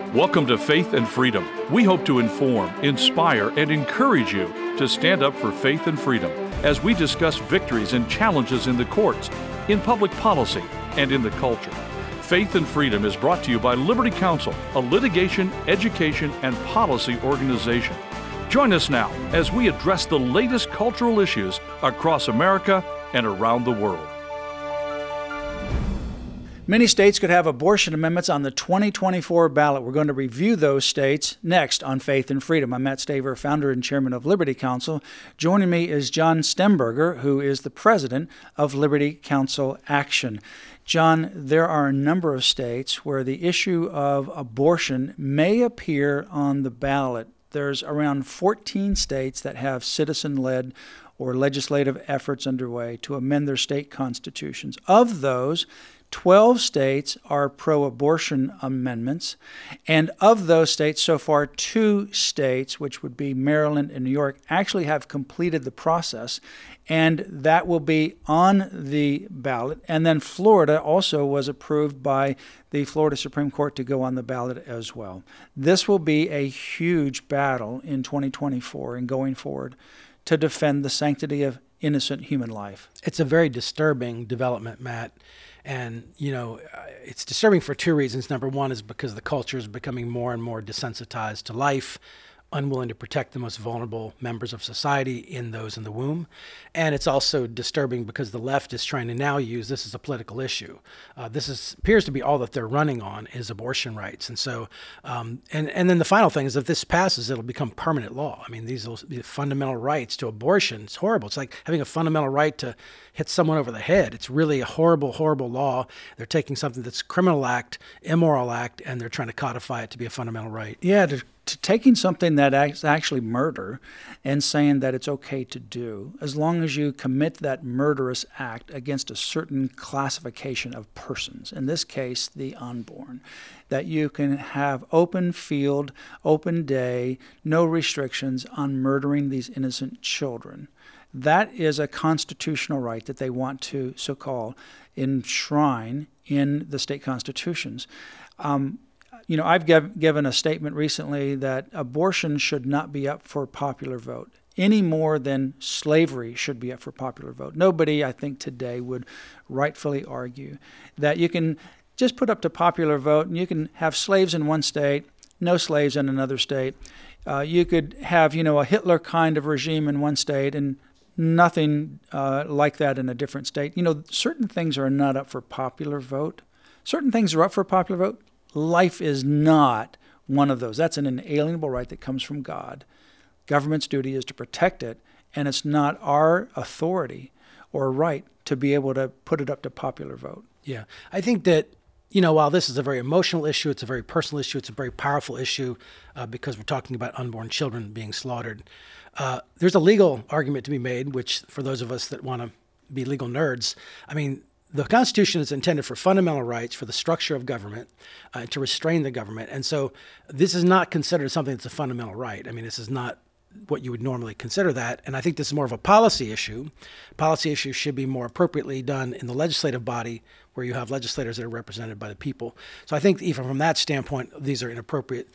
Welcome to Faith and Freedom. We hope to inform, inspire, and encourage you to stand up for faith and freedom as we discuss victories and challenges in the courts, in public policy, and in the culture. Faith and Freedom is brought to you by Liberty Counsel, a litigation, education, and policy organization. Join us now as we address the latest cultural issues across America and around the world. Many states could have abortion amendments on the 2024 ballot. We're going to review those states next on Faith and Freedom. I'm Matt Staver, founder and chairman of Liberty Counsel. Joining me is John Stemberger, who is the president of Liberty Counsel Action. John, there are a number of states where the issue of abortion may appear on the ballot. There's around 14 states that have citizen-led or legislative efforts underway to amend their state constitutions. Of those, 12 states are pro-abortion amendments, and of those states, so far, 2 states, which would be Maryland and New York, actually have completed the process, and that will be on the ballot. And then Florida also was approved by the Florida Supreme Court to go on the ballot as well. This will be a huge battle in 2024 and going forward to defend the sanctity of innocent human life. It's a very disturbing development, Matt. And, it's disturbing for 2 reasons. Number one is because the culture is becoming more and more desensitized to life, unwilling to protect the most vulnerable members of society in those in the womb. And it's also disturbing because the left is trying to now use this as a political issue. Appears to be all that they're running on is abortion rights. And so, and then the final thing is if this passes, it'll become permanent law. I mean, these will be fundamental rights to abortion. It's horrible. It's like having a fundamental right to hit someone over the head. It's really a horrible, horrible law. They're taking something that's a criminal act, immoral act, and they're trying to codify it to be a fundamental right. Yeah, to taking something that is actually murder and saying that it's okay to do, as long as you commit that murderous act against a certain classification of persons, in this case, the unborn, that you can have open field, open day, no restrictions on murdering these innocent children. That is a constitutional right that they want to, so-called, enshrine in the state constitutions. I've given a statement recently that abortion should not be up for popular vote any more than slavery should be up for popular vote. Nobody, I think, today would rightfully argue that you can just put up to popular vote and you can have slaves in one state, no slaves in another state. You could have, a Hitler kind of regime in one state and nothing like that in a different state. Certain things are not up for popular vote. Certain things are up for popular vote. Life is not one of those. That's an inalienable right that comes from God. Government's duty is to protect it, and it's not our authority or right to be able to put it up to popular vote. Yeah. I think that, while this is a very emotional issue, it's a very personal issue, it's a very powerful issue because we're talking about unborn children being slaughtered. There's a legal argument to be made, which for those of us that want to be legal nerds, the Constitution is intended for fundamental rights, for the structure of government, to restrain the government. And so this is not considered something that's a fundamental right. This is not what you would normally consider that. And I think this is more of a policy issue. Policy issues should be more appropriately done in the legislative body where you have legislators that are represented by the people. So I think even from that standpoint, these are inappropriate.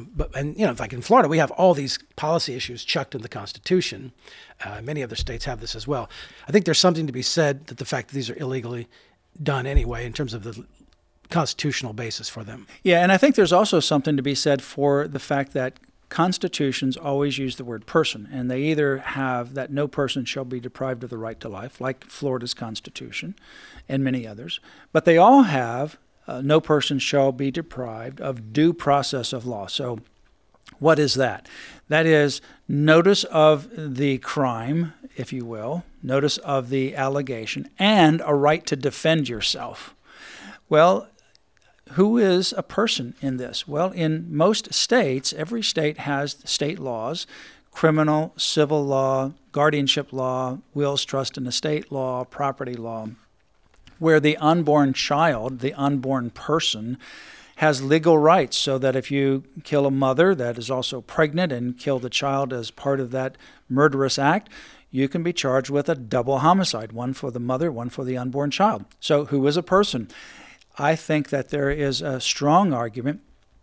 Like in Florida, we have all these policy issues chucked in the Constitution. Many other states have this as well. I think there's something to be said that the fact that these are illegally done anyway in terms of the constitutional basis for them. Yeah, and I think there's also something to be said for the fact that constitutions always use the word person, and they either have that no person shall be deprived of the right to life, like Florida's Constitution and many others, but they all have no person shall be deprived of due process of law. So what is that? That is notice of the crime, if you will, notice of the allegation, and a right to defend yourself. Well, who is a person in this? Well, in most states, every state has state laws, criminal, civil law, guardianship law, wills, trust and estate law, property law, where the unborn child, the unborn person, has legal rights, so that if you kill a mother that is also pregnant and kill the child as part of that murderous act, you can be charged with a double homicide, one for the mother, one for the unborn child. So who is a person? I think that there is a strong argument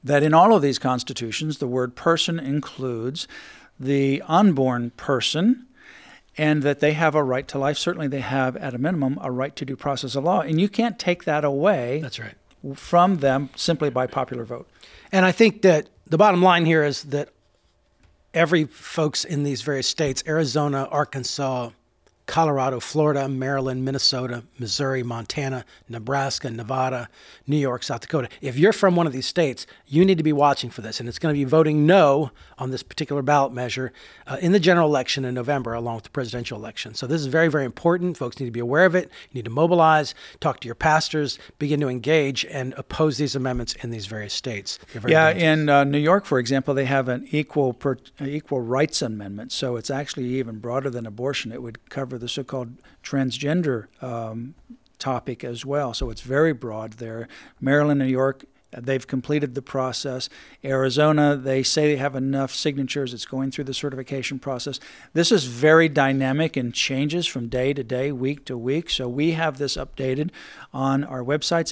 that in all of these constitutions, the word person includes the unborn person, and that they have a right to life. Certainly they have, at a minimum, a right to due process of law. And you can't take that away That's right. from them simply by popular vote. And I think that the bottom line here is that every folks in these various states, Arizona, Arkansas, Colorado, Florida, Maryland, Minnesota, Missouri, Montana, Nebraska, Nevada, New York, South Dakota. If you're from one of these states, you need to be watching for this. And it's going to be voting no on this particular ballot measure in the general election in November, along with the presidential election. So this is very, very important. Folks need to be aware of it. You need to mobilize, talk to your pastors, begin to engage and oppose these amendments in these various states. Yeah, dangerous. In New York, for example, they have an equal rights amendment. So it's actually even broader than abortion. It would cover the so-called transgender topic as well. So it's very broad there. Maryland, New York, they've completed the process. Arizona, they say they have enough signatures. It's going through the certification process. This is very dynamic and changes from day to day, week to week. So we have this updated on our websites,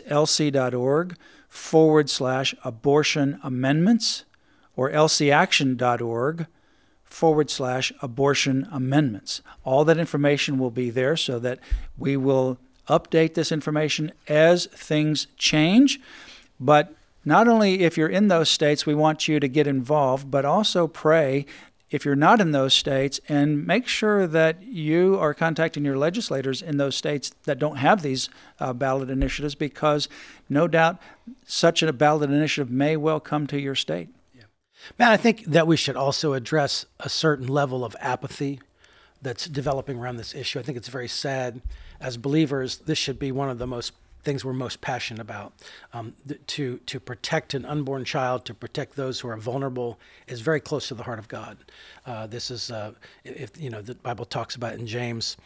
lc.org/abortion amendments or lcaction.org/abortion amendments. All that information will be there so that we will update this information as things change. But not only if you're in those states, we want you to get involved, but also pray if you're not in those states, and make sure that you are contacting your legislators in those states that don't have these ballot initiatives, because no doubt such a ballot initiative may well come to your state. Matt, I think that we should also address a certain level of apathy that's developing around this issue. I think it's very sad. As believers, this should be one of the most things we're most passionate about. To protect an unborn child, to protect those who are vulnerable, is very close to the heart of God. This is, if you know, the Bible talks about in James.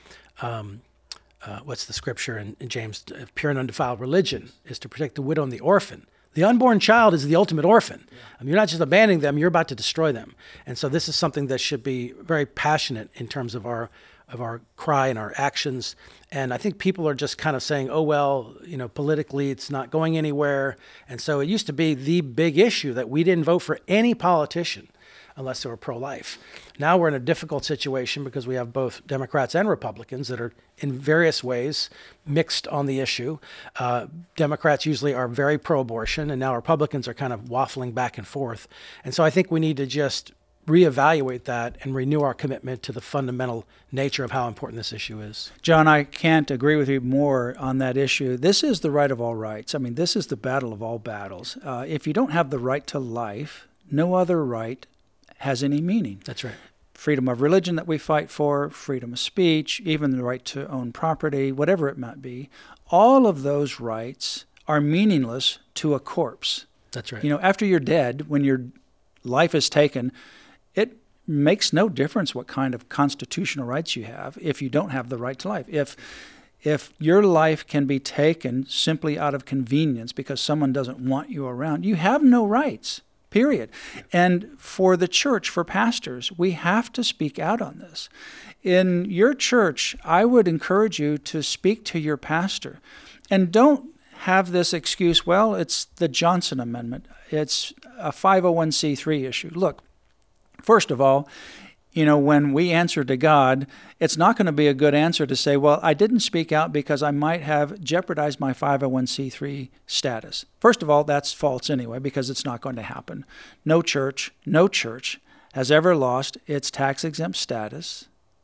What's the scripture in James? Pure and undefiled religion is to protect the widow and the orphan. The unborn child is the ultimate orphan. You're not just abandoning them, you're about to destroy them. And so this is something that should be very passionate in terms of our cry and our actions. And I think people are just kind of saying, oh, well, you know, politically it's not going anywhere. And so it used to be the big issue that we didn't vote for any politician unless they were pro-life. Now we're in a difficult situation because we have both Democrats and Republicans that are in various ways mixed on the issue. Democrats usually are very pro-abortion, and now Republicans are kind of waffling back and forth. And so I think we need to just reevaluate that and renew our commitment to the fundamental nature of how important this issue is. John, I can't agree with you more on that issue. This is the right of all rights. I mean, this is the battle of all battles. If you don't have the right to life, no other right has any meaning. That's right. Freedom of religion that we fight for, freedom of speech, even the right to own property, whatever it might be, all of those rights are meaningless to a corpse. That's right. You know, after you're dead, when your life is taken, it makes no difference what kind of constitutional rights you have if you don't have the right to life. If your life can be taken simply out of convenience because someone doesn't want you around, you have no rights. Period. And for the church, for pastors, we have to speak out on this. In your church, I would encourage you to speak to your pastor. And don't have this excuse, well, it's the Johnson Amendment. It's a 501c3 issue. Look, first of all, you know, when we answer to God, it's not going to be a good answer to say, well, I didn't speak out because I might have jeopardized my 501c3 status. First of all, that's false anyway, because it's not going to happen. No church has ever lost its tax-exempt status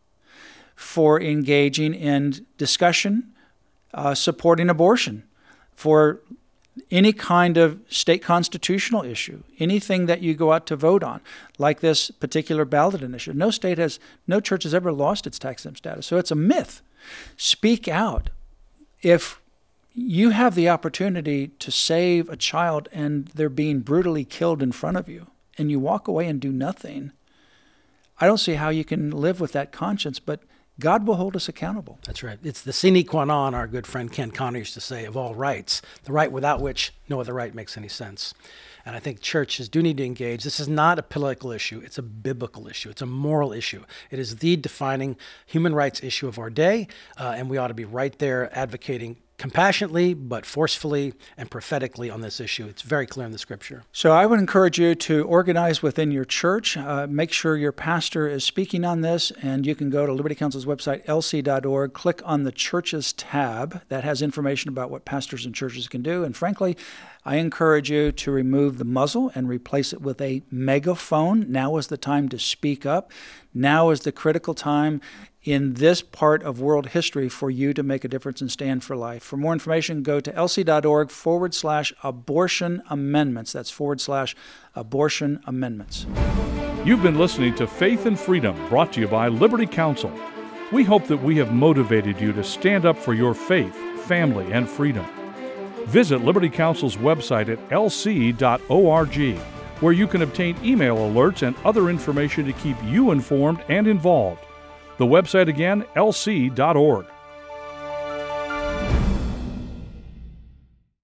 for engaging in discussion, supporting abortion, for any kind of state constitutional issue, anything that you go out to vote on, like this particular ballot initiative. No church has ever lost its tax-exempt status. So it's a myth. Speak out. If you have the opportunity to save a child and they're being brutally killed in front of you, and you walk away and do nothing, I don't see how you can live with that conscience, but God will hold us accountable. That's right. It's the sine qua non, our good friend Ken Connor used to say, of all rights, the right without which no other right makes any sense. And I think churches do need to engage. This is not a political issue. It's a biblical issue. It's a moral issue. It is the defining human rights issue of our day, and we ought to be right there advocating compassionately, but forcefully and prophetically on this issue. It's very clear in the Scripture. So I would encourage you to organize within your church. Make sure your pastor is speaking on this, and you can go to Liberty Counsel's website, lc.org, click on the Churches tab. That has information about what pastors and churches can do. And frankly, I encourage you to remove the muzzle and replace it with a megaphone. Now is the time to speak up. Now is the critical time in this part of world history for you to make a difference and stand for life. For more information, go to lc.org/abortion amendments. That's /abortion amendments. You've been listening to Faith and Freedom, brought to you by Liberty Counsel. We hope that we have motivated you to stand up for your faith, family, and freedom. Visit Liberty Counsel's website at lc.org, where you can obtain email alerts and other information to keep you informed and involved. The website again, lc.org.